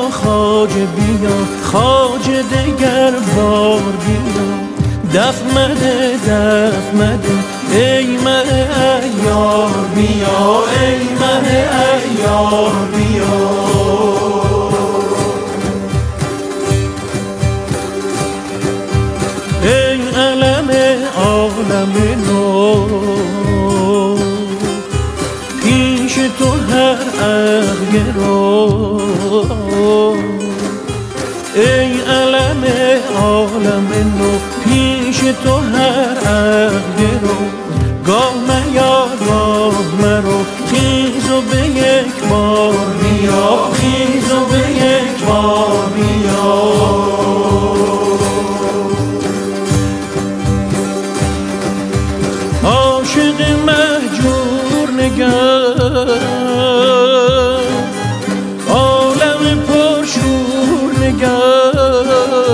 بیا خواجه بیا، خواجه دگر بار بیا. دف مده ای مه عیار بیا، ای مه عیار بیا. ای علم عالم نو، پیش تو هر عقل گرو. ای علم عالم نو، پیش تو هر عقل گرو. گاه میار گاه مرو، خیز و به یک بار بیا، خیز و به یک بار بیا. عاشق مهجور نگر، عالم پرشور نگر.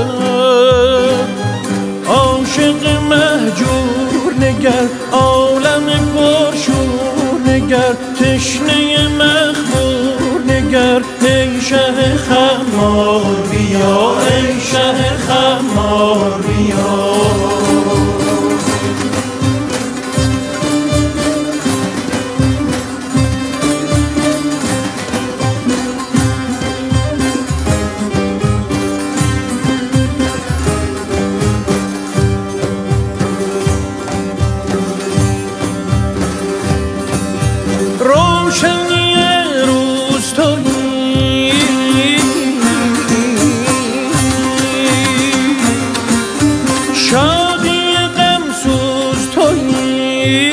عاشق مهجور نگر، عالم پرشور نگر. تشنه مخمور نگر، ای شه خمار بیا، ای شه خمار بیا. روشنی روز تویی، شادی غمسوز تویی.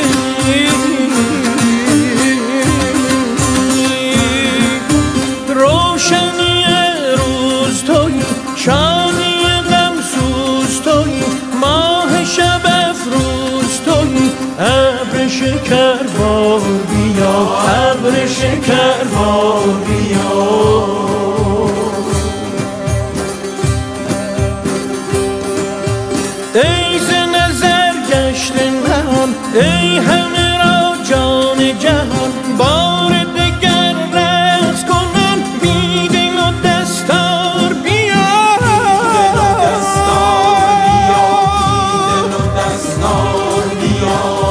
روشنی روز تویی، شادی غمسوز تویی. ماه شب افروز تویی، ابر شکر بار بیا، ابر شکر بار بیا. ای ز نظر گشت نهان، ای همه را جان جهان. بار دگر رقص کنان، بی دل و دستار بیا، بی دل و دستار بیا، بی دل و دستار بیا.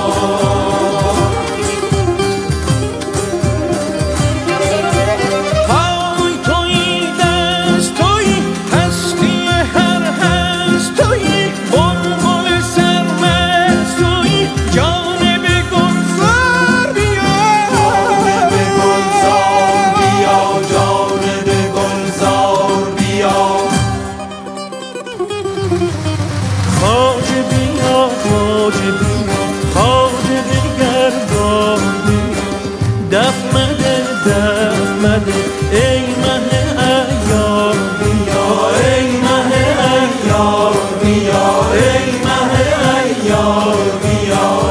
خواجه بیا خواجه بیا، خواجه دگر بار بیا. دف مده ای مه عیار بیا، ای مه عیار بیا، ای مه عیار بیا.